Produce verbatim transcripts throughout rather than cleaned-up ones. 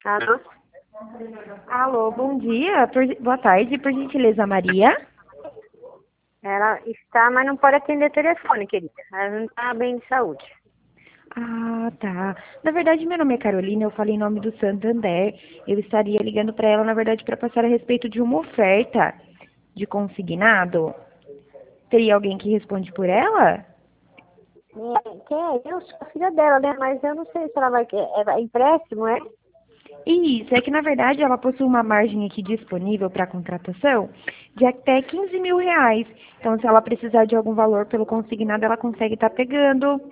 Alô? Alô, bom dia. Por- boa tarde, por gentileza, Maria. Ela está, mas não pode atender telefone, querida. Ela não está bem de saúde. Ah, tá. Na verdade, meu nome é Carolina, eu falei em nome do Santander. Eu estaria ligando para ela, na verdade, para passar a respeito de uma oferta de consignado. Teria alguém que responde por ela? É, quem é? Eu sou a filha dela, né? Mas eu não sei se ela vai querer. É empréstimo, é? Isso, é que na verdade ela possui uma margem aqui disponível para contratação de até quinze mil reais. Então, se ela precisar de algum valor pelo consignado, ela consegue estar pegando.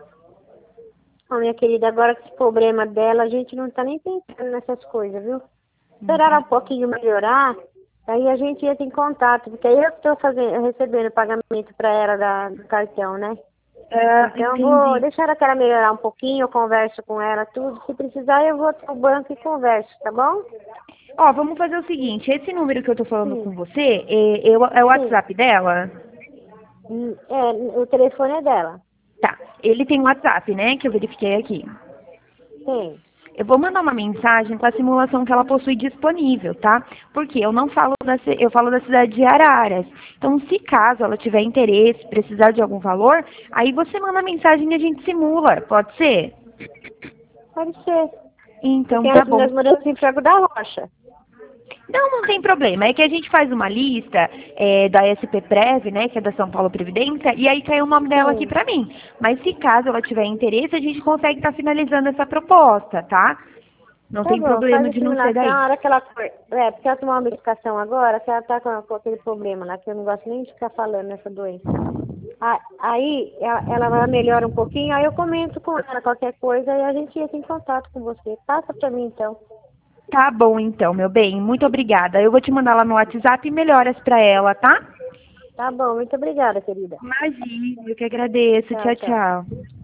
Ô, minha querida, agora com esse problema dela, a gente não está nem pensando nessas coisas, viu? Não Esperar tá. ela um pouquinho melhorar, aí a gente entra em contato, porque aí eu estou fazendo, recebendo pagamento para ela da, do cartão, né? Ah, Então eu vou entendi. deixar ela que ela melhorar um pouquinho, eu converso com ela, tudo. Se precisar, eu vou até o banco e converso, tá bom? Ó, vamos fazer o seguinte, esse número que eu tô falando Sim, com você, é, é o é o sim. WhatsApp dela? Hum, É, o telefone é dela. Tá. Ele tem WhatsApp, né? Que eu verifiquei aqui. Tem. Eu vou mandar uma mensagem com a simulação que ela possui disponível, tá? Porque eu não falo da, ci- eu falo da cidade de Araras. Então, se caso ela tiver interesse, precisar de algum valor, aí você manda mensagem e a gente simula. Pode ser? Pode ser. Porque Então, tá nós, bom. nós moramos em Franco da Rocha. Não, não tem problema. É que a gente faz uma lista é, da S P Prev, né, que é da São Paulo Previdência, e aí caiu o nome dela aqui Sim. pra mim. Mas se caso ela tiver interesse, a gente consegue estar finalizando essa proposta, tá? Não Tá tem bom, faz problema a de não ser simulação, daí. a hora que ela for. É, porque ela tomar uma medicação agora, que ela tá com, com aquele problema lá, que eu não gosto nem de ficar falando nessa doença. A- Aí ela, ela vai melhora um pouquinho, aí eu comento com ela qualquer coisa e a gente entra em contato com você. Passa pra mim então. Tá bom, então, meu bem. Muito obrigada. Eu vou te mandar lá no WhatsApp e melhoras pra ela, tá? Tá bom, muito obrigada, querida. Imagina, eu que agradeço. Tchau, Tchau, tchau. tchau.